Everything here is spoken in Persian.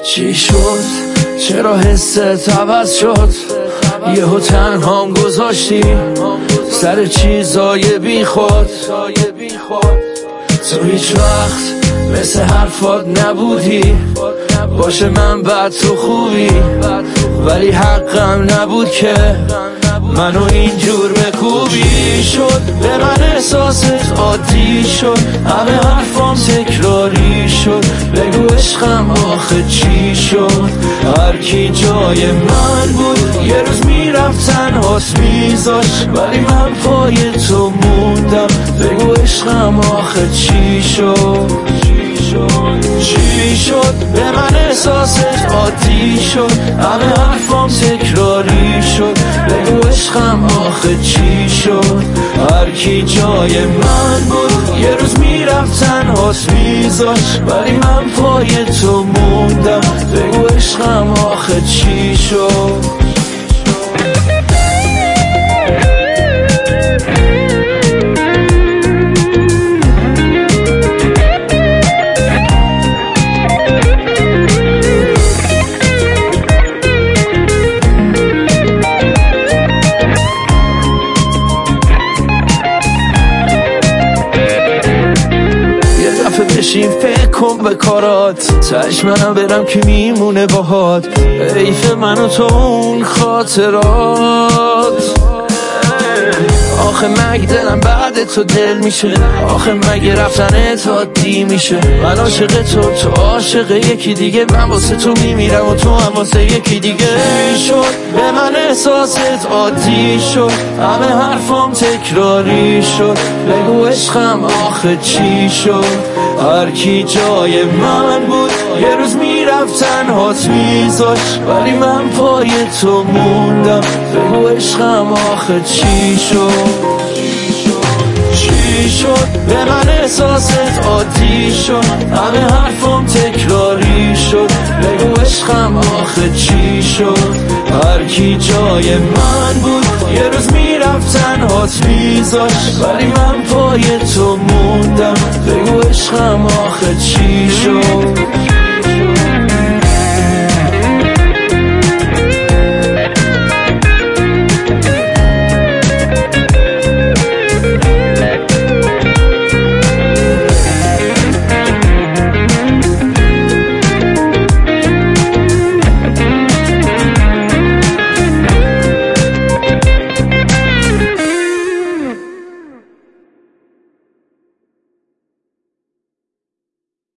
چی شد؟ چرا حست عوض شد؟ یهو تنهام گذاشتی سر چیزای بی خود. تو هیچ وقت مثل حرفات نبودی، باشه من بد تو خوبی، ولی حقم نبود که منو اینجور بکوبی. شد به من احساست عادی شد، همه حرفام تکراری شد. بگو عشقم آخه چی شد؟ هر کی جای من بود یه روز میرفت تنهاست میذاش، ولی من پای تو موندم. بگو عشقم آخه چی شد؟ چی شد؟ به من احساست عادی شد، همه حرفام تکراری شد. بگو عشقم آخه چی شد؟ هر کی جای من بود یه روز میرفت تنهاست میذاش، ولی من پای تو موندم. بگو عشقم آخه چی شد؟ بشین فکر کن به کارات، تش منم برم که میمونه باهات. حیف من و تو اون خاطرات. آخه مگه دلم بعد تو دل میشه؟ آخه مگه رفتنت عادی میشه؟ من عاشق تو عاشق یکی دیگه، من واسه تو میمیرم و تو هم واسه یکی دیگه. شد به من احساست عادی شد، همه حرفام تکراری شد. بگو عشقم آخه چی شد؟ هر کی جای من بود یه روز میرفت تنهاست میذاش، ولی من پای تو موندم. بگو عشقم آخه چی شد؟ چی شد؟ به من احساست عادی شد، همه حرفام تکراری شد. بگو عشقم آخه چی شد؟ هر کی جای من بود یه روز میرفت تنهاست میذاش، ولی من پای تو موندم. بگو عشقم آخه چی شد؟